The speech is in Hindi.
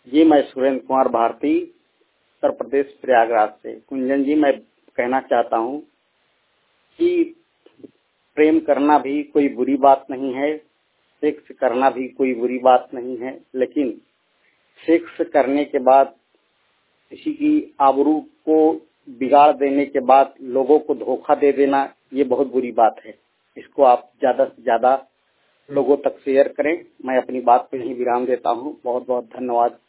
जी, मैं सुरेंद्र कुमार भारती, उत्तर प्रदेश प्रयागराज से। कुंजन जी, मैं कहना चाहता हूँ कि प्रेम करना भी कोई बुरी बात नहीं है, सेक्स करना भी कोई बुरी बात नहीं है, लेकिन सेक्स करने के बाद किसी की आबरू को बिगाड़ देने के बाद लोगों को धोखा दे देना, ये बहुत बुरी बात है। इसको आप ज्यादा से ज्यादा लोगों तक शेयर करें। मैं अपनी बात पे यहीं विराम देता हूँ। बहुत बहुत धन्यवाद।